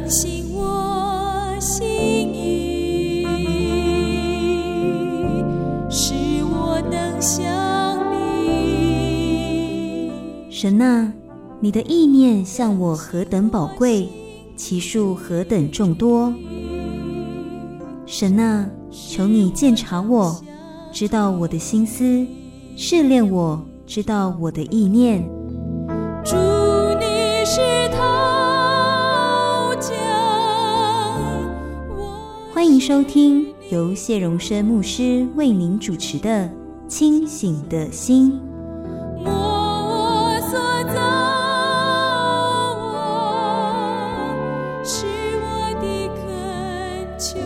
醒我心意，使我能想你。 神啊，你的意念向我何等宝贵，其数何等众多。神啊，求你鉴察我，知道我的心思，试炼我，知道我的意念。 主，你是陶匠， 欢迎收听由谢荣生牧师为您主持的《清醒的心》。 摸我所造，是我的恳求。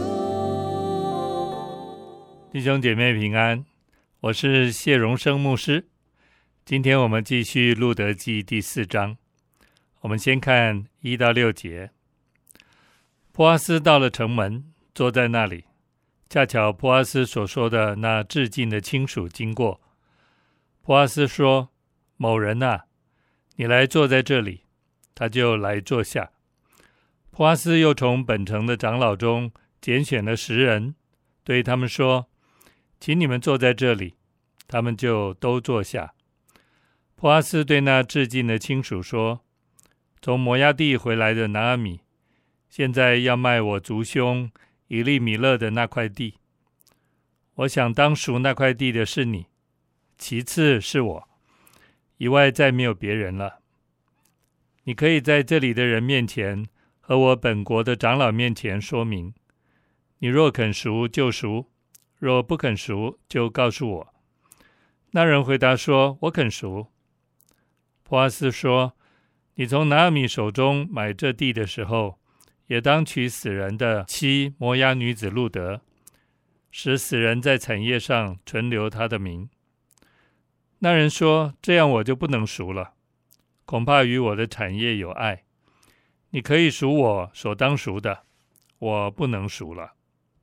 弟兄姐妹平安，我是谢荣生牧师。今天我们继续路得记第4章，我们先看1到6节。波阿斯到了城门，坐在那里，恰巧波阿斯所说的那至近的亲属经过。波阿斯说：某人啊，你来坐在这里。他就来坐下。波阿斯又从本城的长老中拣选了10人，对他们说：请你们坐在这里。他们就都坐下。波阿斯对那至近的亲属说：从摩押地回来的拿俄米，现在要卖我族兄以利米勒的那块地。我想当赎那块地的是你，其次是我，以外再没有别人了。你可以在这里的人面前和我本国的长老面前说明，你若肯赎就赎，若不肯赎就告诉我。那人回答说：我肯赎。波阿斯说：你从拿俄米手中买这地的时候，也当娶死人的妻摩押女子路得，使死人在产业上存留他的名。那人说：这样我就不能赎了，恐怕与我的产业有碍。你可以赎我所当赎的，我不能赎了。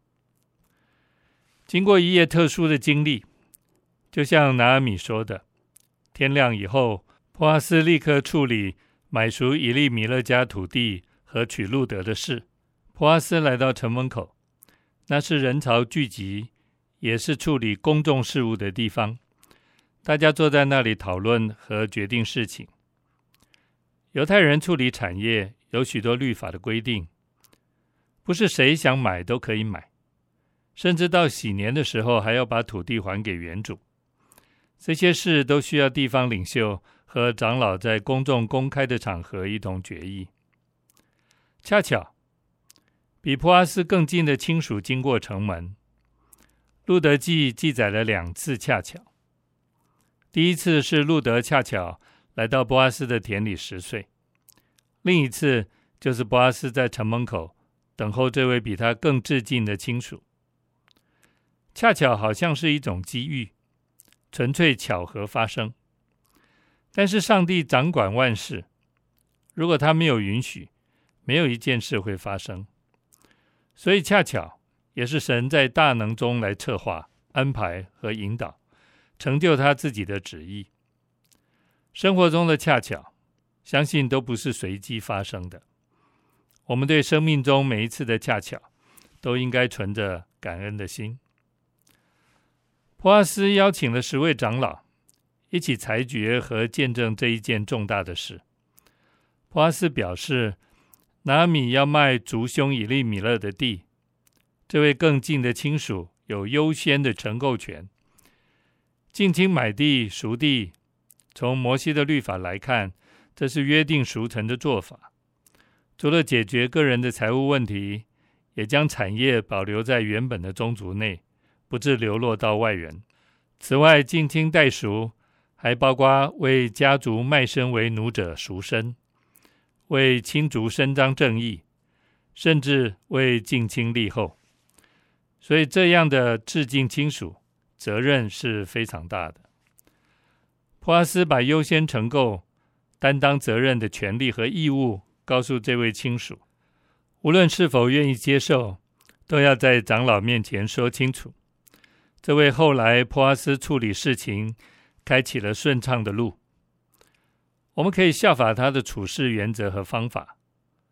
经过一夜特殊的经历，就像拿俄米说的，天亮以后，波阿斯立刻处理买赎以利米勒家土地和娶路得的事。波阿斯来到城门口，那是人潮聚集，也是处理公众事务的地方。大家坐在那里讨论和决定事情。犹太人处理产业有许多律法的规定，不是谁想买都可以买，甚至到禧年的时候还要把土地还给原主。这些事都需要地方领袖和长老在公众公开的场合一同决议。恰巧比波阿斯更近的亲属经过城门。路得记记载了2次恰巧。第一次是路得恰巧来到波阿斯的田里10岁，另一次就是波阿斯在城门口等候这位比他更至近的亲属。恰巧好像是一种机遇，纯粹巧合发生。但是上帝掌管万事，如果他没有允许，没有一件事会发生。所以恰巧也是神在大能中来策划、安排和引导，成就他自己的旨意。生活中的恰巧，相信都不是随机发生的。我们对生命中每一次的恰巧，都应该存着感恩的心。波阿斯邀请了10位长老一起裁决和见证这一件重大的事。波阿斯表示，拿俄米要卖族兄以利米勒的地，这位更近的亲属有优先的承购权。近亲买地赎地，从摩西的律法来看，这是约定俗成的做法。除了解决个人的财务问题，也将产业保留在原本的宗族内，不致流落到外人。此外，近亲代赎还包括为家族卖身为奴者赎身，为亲族伸张正义，甚至为近亲立后。所以这样的至近亲属责任是非常大的。波阿斯把优先承购、担当责任的权利和义务告诉这位亲属，无论是否愿意接受，都要在长老面前说清楚。这为后来波阿斯处理事情开启了顺畅的路。我们可以效法他的处事原则和方法。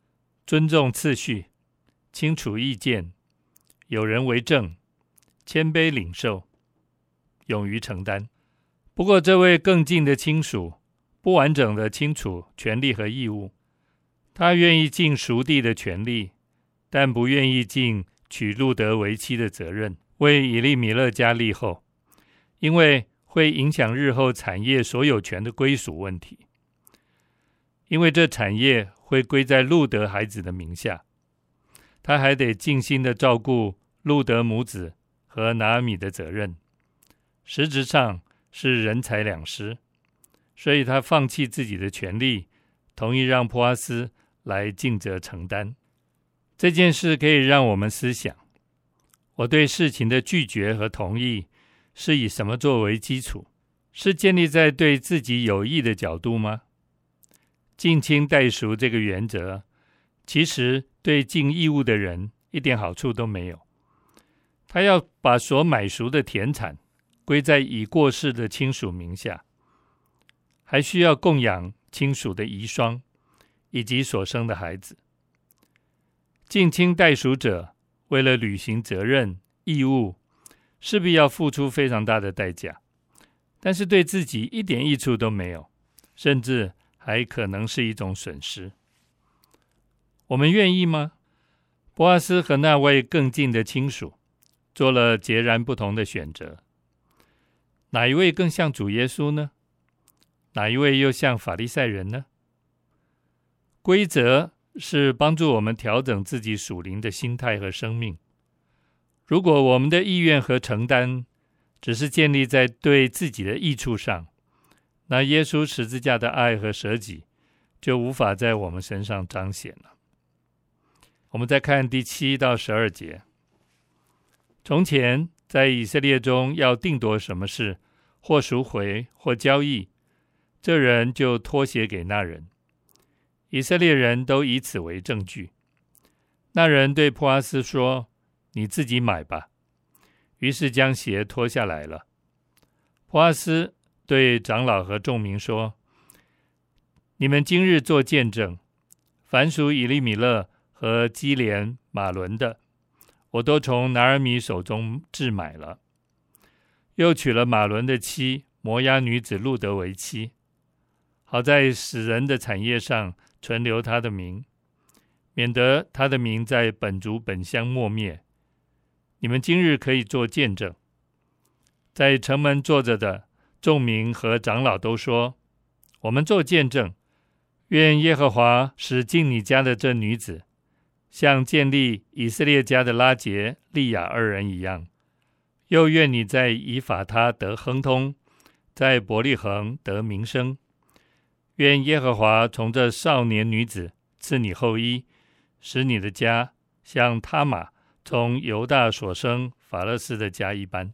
尊重次序，清楚意见，有人为正，谦卑领受，勇于承担。不过这位更近的亲属不完整的清楚权利和义务，他愿意尽属地的权利，但不愿意尽娶路德为妻的责任，为以利米勒家立后，因为会影响日后产业所有权的归属问题。因为这产业会归在路德孩子的名下，他还得尽心的照顾路德母子和拿俄米的责任，实质上是人财两失，所以他放弃自己的权利，同意让波阿斯来尽责承担。这件事可以让我们思想，我对事情的拒绝和同意是以什么作为基础？是建立在对自己有益的角度吗？近亲代赎这个原则，其实对尽义务的人一点好处都没有。他要把所买赎的田产归在已过世的亲属名下，还需要供养亲属的遗孀以及所生的孩子。近亲代赎者为了履行责任义务，势必要付出非常大的代价，但是对自己一点益处都没有，甚至还可能是一种损失。我们愿意吗？波阿斯和那位更近的亲属做了截然不同的选择。哪一位更像主耶稣呢？哪一位又像法利赛人呢？规则是帮助我们调整自己属灵的心态和生命。如果我们的意愿和承担只是建立在对自己的益处上，那耶稣十字架的爱和舍己就无法在我们身上彰显了。我们再看第7到12节。从前在以色列中要定夺什么事，或赎回或交易，这人就托鞋给那人，以色列人都以此为证据。那人对波阿斯说：你自己买吧。于是将鞋脱下来了。波阿斯对长老和众民说：你们今日做见证，凡属以利米勒和基连马伦的，我都从拿俄米手中置买了，又娶了马伦的妻摩押女子路德为妻，好在死人的产业上存留他的名，免得他的名在本族本乡没灭。你们今日可以做见证。在城门坐着的众民和长老都说：我们做见证，愿耶和华使进你家的这女子像建立以色列家的拉结利亚二人一样，又愿你在以法他得亨通，在伯利恒得名声。愿耶和华从这少年女子赐你后裔，使你的家像他玛从犹大所生法勒斯的家一般。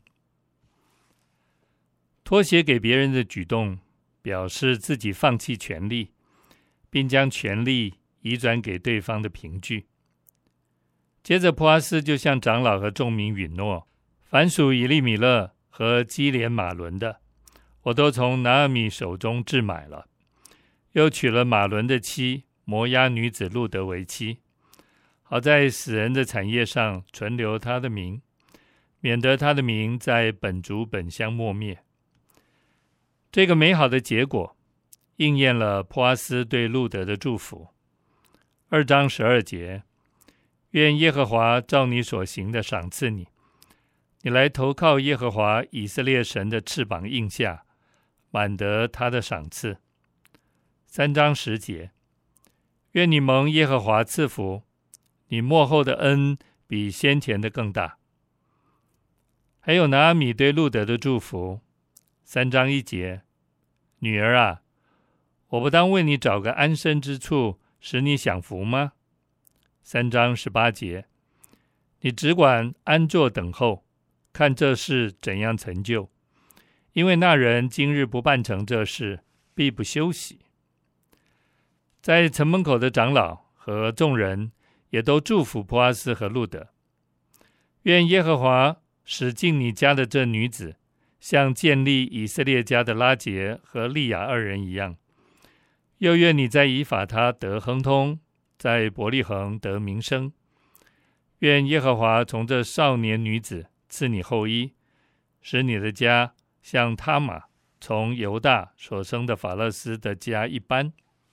托鞋给别人的举动表示自己放弃权利，并将权利移转给对方的凭据。接着波阿斯就向长老和众民允诺：凡属以利米勒和基连马伦的，我都从拿俄米手中置买了，又娶了马伦的妻摩押女子路德为妻，好在死人的产业上存留他的名，免得他的名在本族本乡没灭。这个美好的结果应验了波阿斯对路德的祝福。2章12节，愿耶和华照你所行的赏赐你，你来投靠耶和华以色列神的翅膀印下，满得他的赏赐。3章10节，愿你蒙耶和华赐福，你末后的恩比先前的更大。还有拿俄米对路德的祝福。3章1节，女儿啊，我不当为你找个安身之处，使你享福吗？3章18节，你只管安坐等候，看这事怎样成就，因为那人今日不办成这事，必不休息。在城门口的长老和众人也都祝福波阿斯和路德，愿耶和华使进你家的这女子像建立以色列家的拉结和利亚二人一样，又愿你在以法他得亨通， 在伯利恒得名声。愿耶和华从这少年女子赐你后裔，使你的家像他玛从犹大所生的法勒斯的家一般。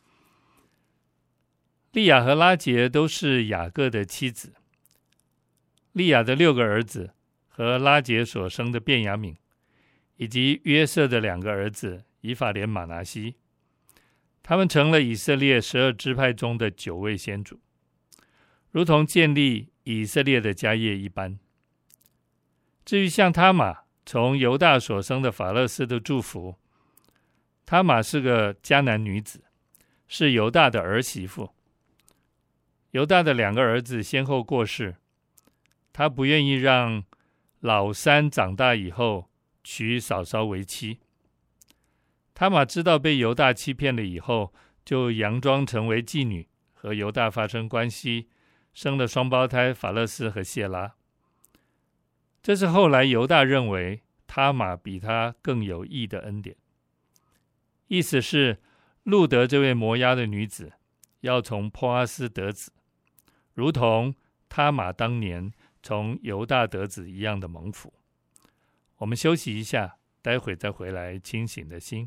利亚和拉结都是雅各的妻子。利亚的6个儿子和拉结所生的便雅悯，以及约瑟的2个儿子以法莲、马拿西，他们成了以色列12支派中的9位先祖，如同建立以色列的家业一般。至于像他玛从犹大所生的法勒斯的祝福，他玛是个迦南女子，是犹大的儿媳妇。犹大的2个儿子先后过世，他不愿意让老3长大以后娶嫂嫂为妻。他玛知道被犹大欺骗了以后，就佯装成为妓女，和犹大发生关系，生了双胞胎法勒斯和谢拉。这是后来犹大认为他玛比他更有益的恩典，意思是路得这位摩押的女子要从波阿斯得子，如同他玛当年从犹大得子一样的蒙福。我们休息一下，待会再回来清醒的心。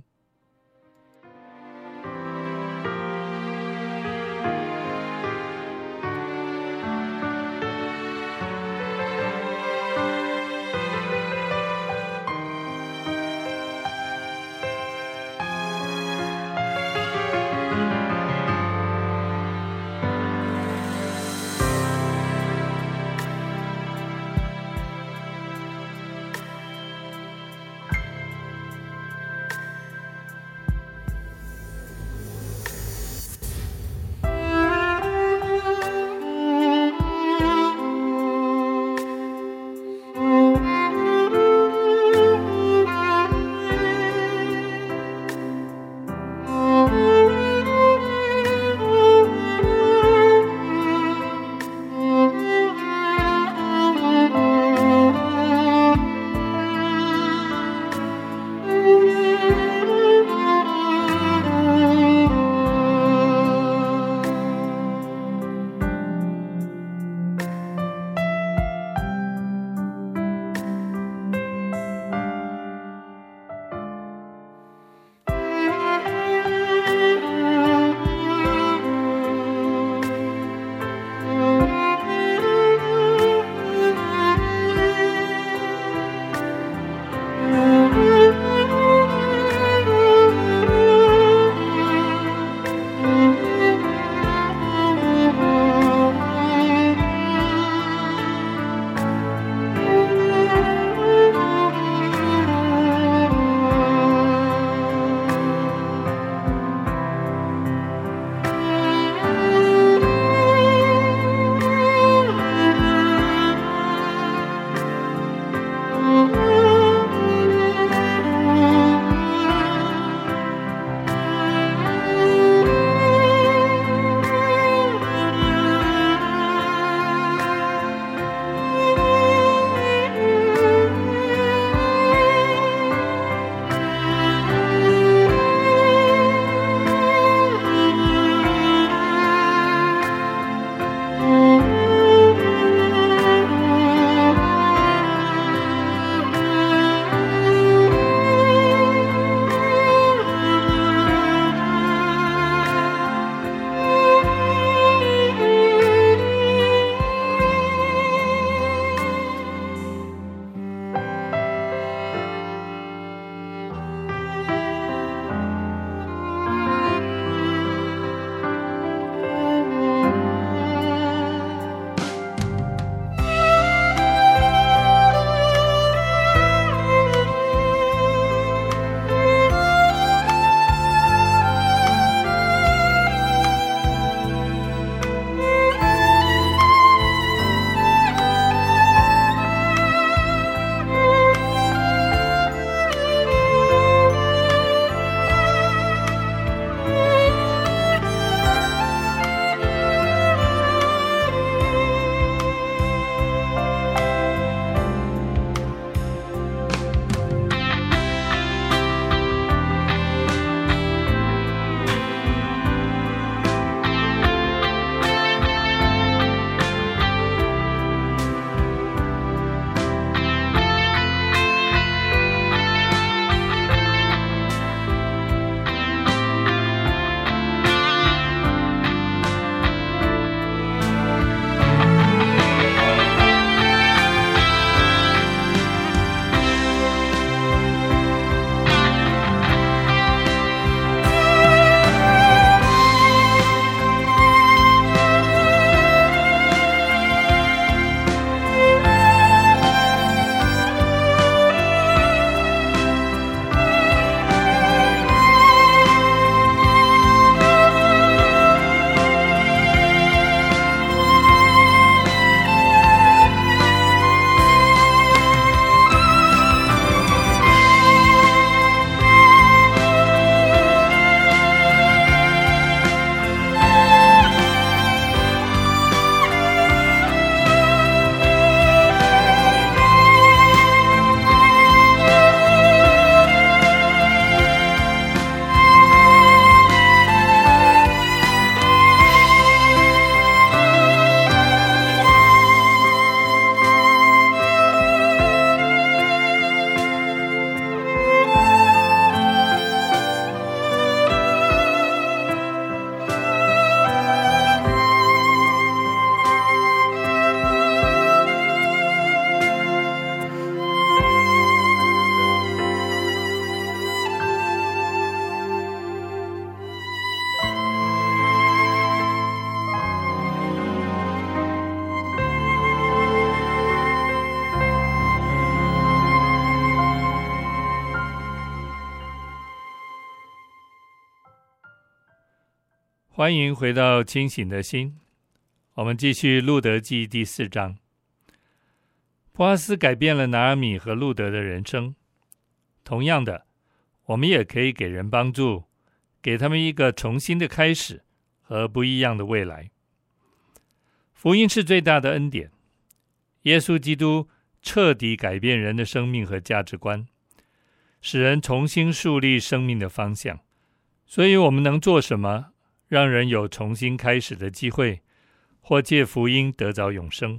欢迎回到清醒的心，我们继续路得记第4章。波阿斯改变了拿俄米和路得的人生。同样的，我们也可以给人帮助，给他们一个重新的开始和不一样的未来。福音是最大的恩典，耶稣基督彻底改变人的生命和价值观，使人重新树立生命的方向。所以我们能做什么，让人有重新开始的机会，或借福音得着永生？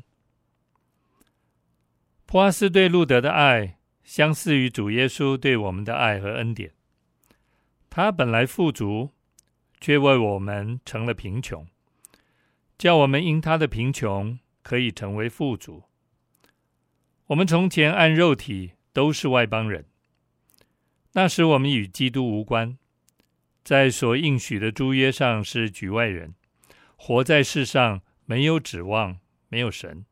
波阿斯对路得的爱相似于主耶稣对我们的爱和恩典。他本来富足，却为我们成了贫穷，叫我们因他的贫穷可以成为富足。我们从前按肉体都是外邦人，那时我们与基督无关，在所应许的诸约上是局外人，活在世上没有指望，没有神。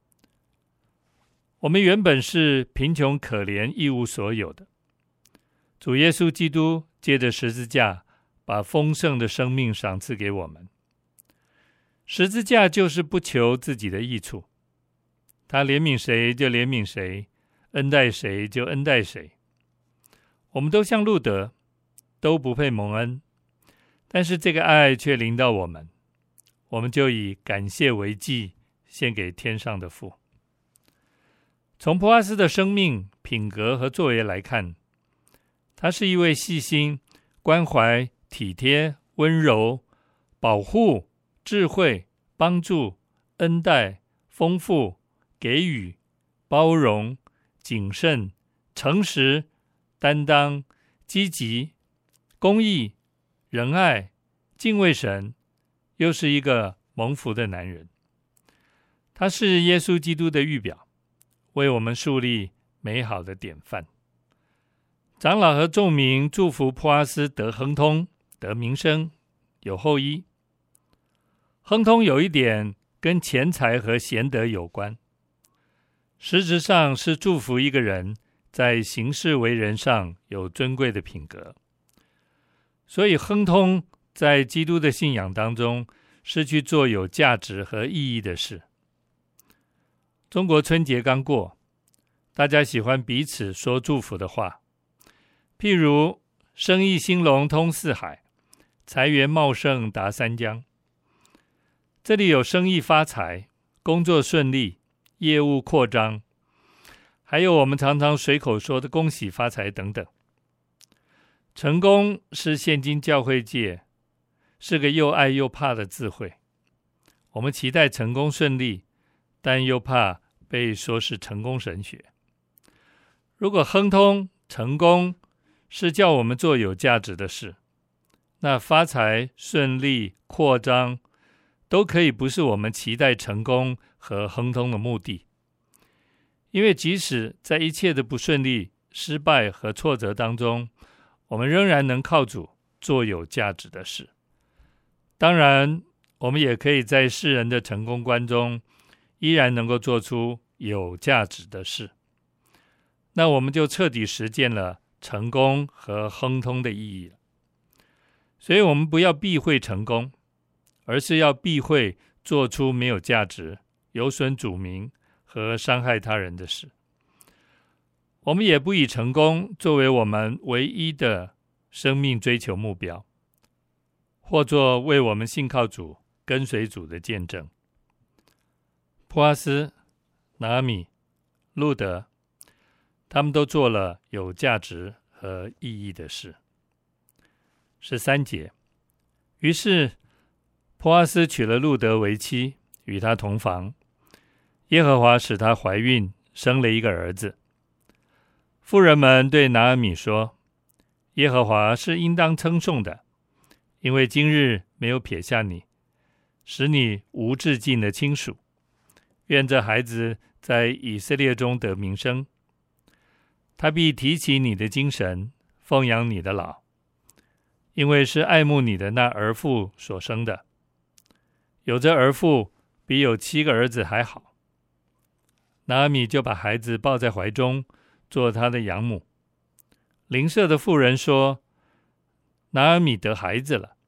我们原本是贫穷可怜一无所有的，主耶稣基督借着十字架把丰盛的生命赏赐给我们。十字架就是不求自己的益处，他怜悯谁就怜悯谁，恩待谁就恩待谁。我们都像路得，都不配蒙恩，但是这个爱却临到我们，我们就以感谢为祭，献给天上的父。从波阿斯的生命、品格和作为来看，他是一位细心、关怀、体贴、温柔、保护、智慧、帮助、恩待、丰富、给予、包容、谨慎、诚实、担当、积极、公义、仁爱、敬畏神，又是一个蒙福的男人。他是耶稣基督的预表，为我们树立美好的典范。长老和众民祝福波阿斯得亨通，得名声，有后裔。亨通有一点跟钱财和贤德有关，实质上是祝福一个人在行事为人上有尊贵的品格。所以亨通在基督的信仰当中是去做有价值和意义的事。中国春节刚过，大家喜欢彼此说祝福的话，譬如生意兴隆通四海，财源茂盛达三江。这里有生意发财，工作顺利，业务扩张，还有我们常常随口说的恭喜发财等等。成功是现今教会界是个又爱又怕的字汇，我们期待成功顺利，但又怕被说是成功神学。如果亨通成功是叫我们做有价值的事，那发财顺利扩张都可以不是我们期待成功和亨通的目的。因为即使在一切的不顺利、失败和挫折当中，我们仍然能靠主做有价值的事。当然，我们也可以在世人的成功观中依然能够做出有价值的事，那我们就彻底实践了成功和亨通的意义了。所以我们不要避讳成功，而是要避讳做出没有价值、有损主名和伤害他人的事。我们也不以成功作为我们唯一的生命追求目标，或作为我们信靠主、跟随主的见证。波阿斯、拿俄米、路得，他们都做了有价值和意义的事。13节，于是波阿斯娶了路得为妻，与他同房。耶和华使她怀孕，生了一个儿子。妇人们对拿俄米说：耶和华是应当称颂的，因为今日没有撇下你，使你无至尽的亲属。愿这孩子在以色列中得名声，他必提起你的精神，奉养你的老，因为是爱慕你的那儿妇所生的。有这儿妇比有7个儿子还好。拿俄米就把孩子抱在怀中，做他的养母。邻舍的妇人说：拿俄米得孩子了，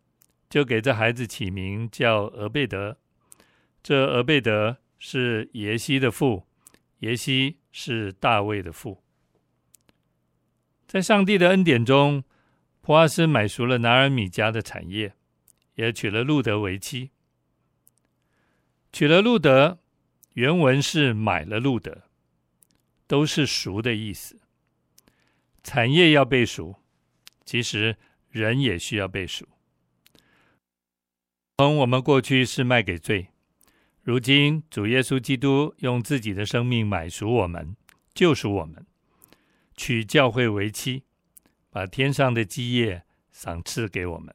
就给这孩子起名叫俄贝德。这俄贝德是耶西的父，耶西是大卫的父。在上帝的恩典中，波阿斯买赎了拿尔米家的产业，也娶了路德为妻。娶了路德，原文是买了路德，都是赎的意思。产业要被赎，其实人也需要被赎。我们过去是卖给罪，如今主耶稣基督用自己的生命买赎我们，救赎我们，娶教会为妻，把天上的基业赏赐给我们。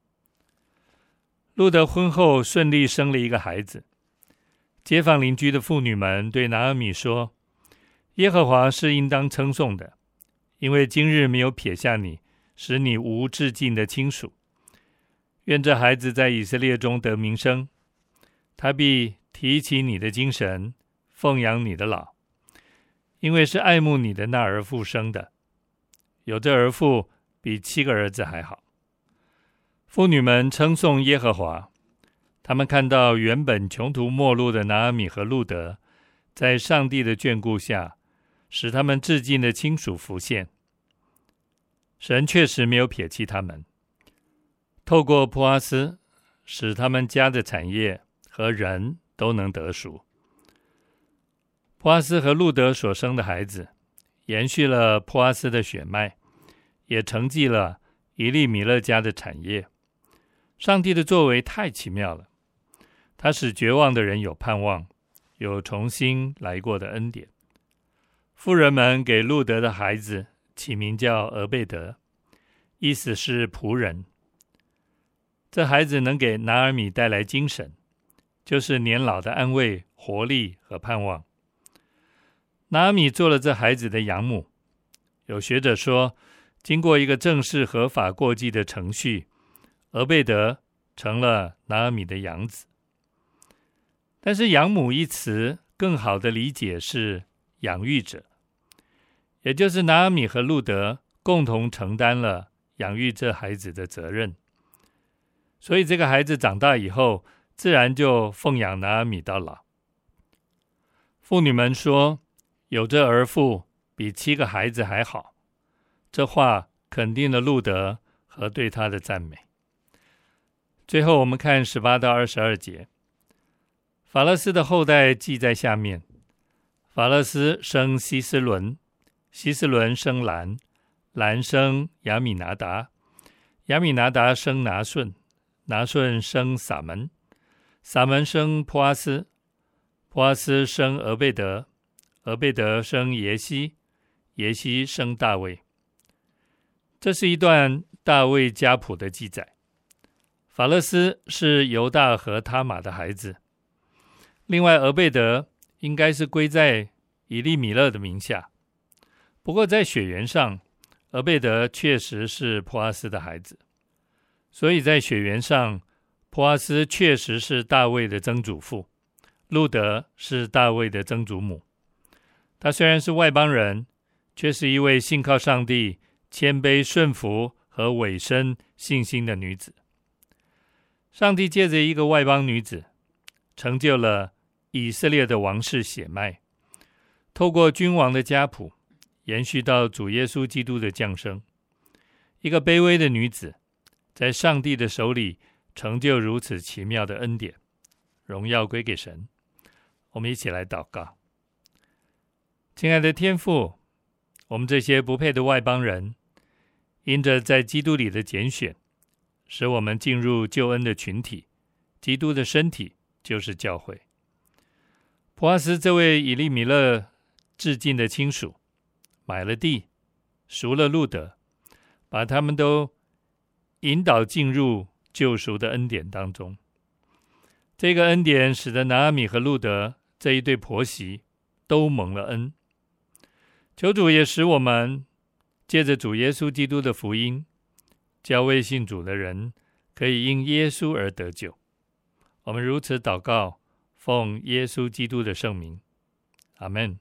路德婚后顺利生了一个孩子。街坊邻居的妇女们对拿俄米说，耶和华是应当称颂的，因为今日没有撇下你，使你无至尽的亲属。愿这孩子在以色列中得名声，他必提起你的精神，奉养你的老，因为是爱慕你的那儿妇生的。有这儿妇比7个儿子还好。妇女们称颂耶和华，他们看到原本穷途末路的拿俄米和路德，在上帝的眷顾下，使他们至尽的亲属浮现。神确实没有撇弃他们，透过波阿斯，使他们家的产业和人都能得赎。波阿斯和路德所生的孩子，延续了波阿斯的血脉，也承继了以利米勒家的产业。上帝的作为太奇妙了，他使绝望的人有盼望，有重新来过的恩典。妇人们给路德的孩子起名叫俄贝德，意思是仆人。这孩子能给拿尔米带来精神，就是年老的安慰、活力和盼望。拿尔米做了这孩子的养母。有学者说，经过一个正式合法过继的程序，俄贝德成了拿尔米的养子。但是养母一词更好的理解是养育者，也就是拿尔米和路德共同承担了养育这孩子的责任。所以这个孩子长大以后，自然就奉养拿尔米到老。妇女们说，有这儿妇比7个孩子还好，这话肯定了路德和对他的赞美。最后我们看18到22节，法勒斯的后代记在下面。法勒斯生希斯伦，希斯伦生兰，兰生亚米拿达，亚米拿达生拿顺，拿顺生撒门，撒门生波阿斯，波阿斯生俄贝德，俄贝德生耶西，耶西生大卫。这是一段大卫家谱的记载。法勒斯是犹大和他玛的孩子，另外俄贝德应该是归在以利米勒的名下。不过在血缘上，俄贝德确实是波阿斯的孩子，所以在血缘上，波阿斯确实是大卫的曾祖父，路德是大卫的曾祖母。他虽然是外邦人，却是一位信靠上帝、谦卑顺服和委身信心的女子。上帝借着一个外邦女子，成就了以色列的王室血脉，透过君王的家谱，延续到主耶稣基督的降生。一个卑微的女子，在上帝的手里成就如此奇妙的恩典，荣耀归给神。我们一起来祷告。亲爱的天父，我们这些不配的外邦人，因着在基督里的拣选，使我们进入救恩的群体，基督的身体就是教会。波阿斯这位以利米勒至近的亲属，买了地，赎了路德，把他们都引导进入救赎的恩典当中。这个恩典使得拿俄米和路德这一对婆媳都蒙了恩。求主也使我们借着主耶稣基督的福音，叫未信主的人可以因耶稣而得救。我们如此祷告，奉耶稣基督的圣名，阿们。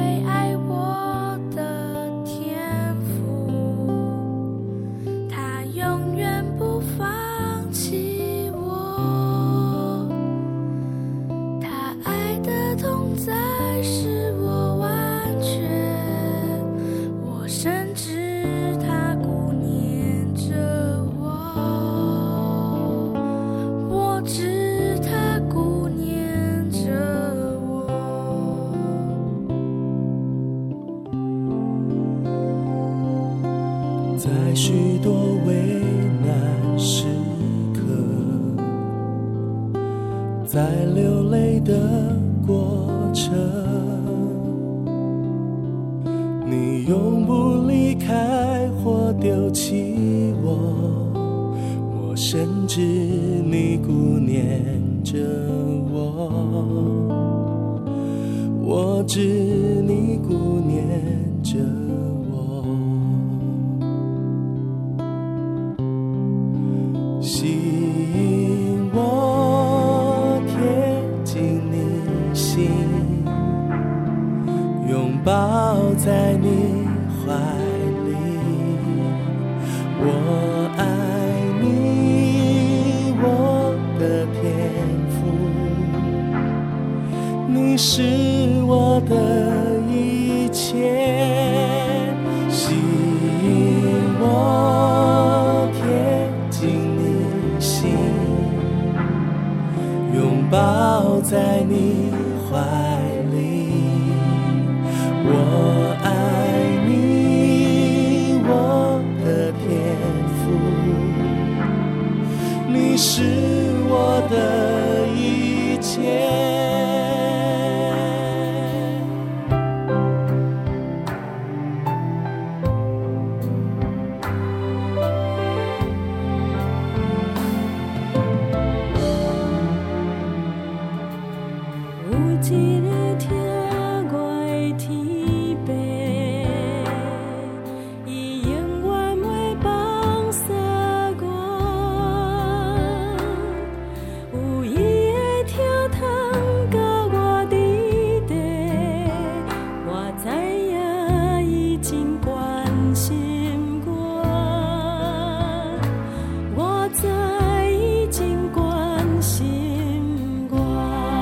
爱我的天父，他永远不放弃我，他爱的同在使我完全，我深知他顾念着我，我知他顾念着我。 在许多危难时刻，在流泪的过程，你永不离开或丢弃我，我深知你顾念着我，我知你顾念着我，吸引我贴近你心，拥抱在你怀里，我爱你，我的天父，你是我的一切，吸引我贴近你心，拥抱在你怀里，我爱你，我的天父，你是我的一切。 有一个听我的天父，伊永远袂放弃我，有伊的疼痛甲我伫地，我知影伊真关心我，我知伊真关心我。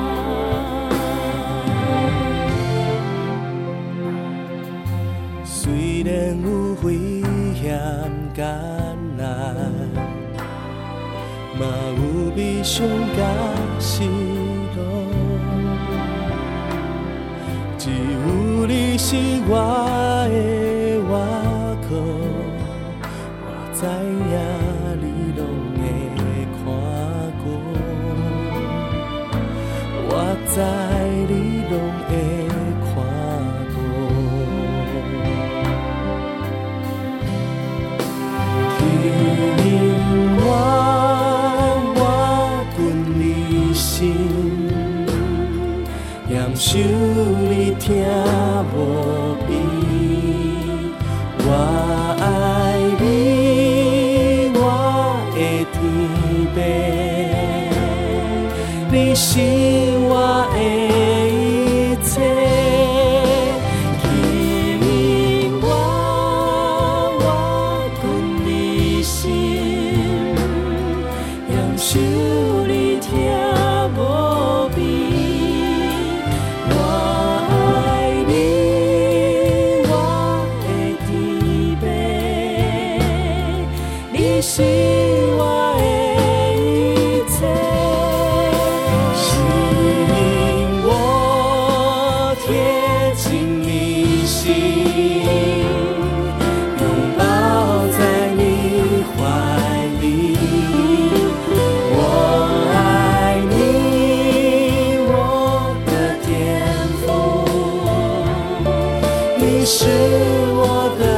虽然有危险艰难，嘛有悲伤甲失落，只有你是我的依靠，我知影你拢会看顾，我知你拢会看顾。我困你心，严守你听无变。我爱你，我的天父，你是我的一切。守你听无变，我爱你，我的天父，你是我的一切，吸引我贴近你心，拥抱在你怀里。是我的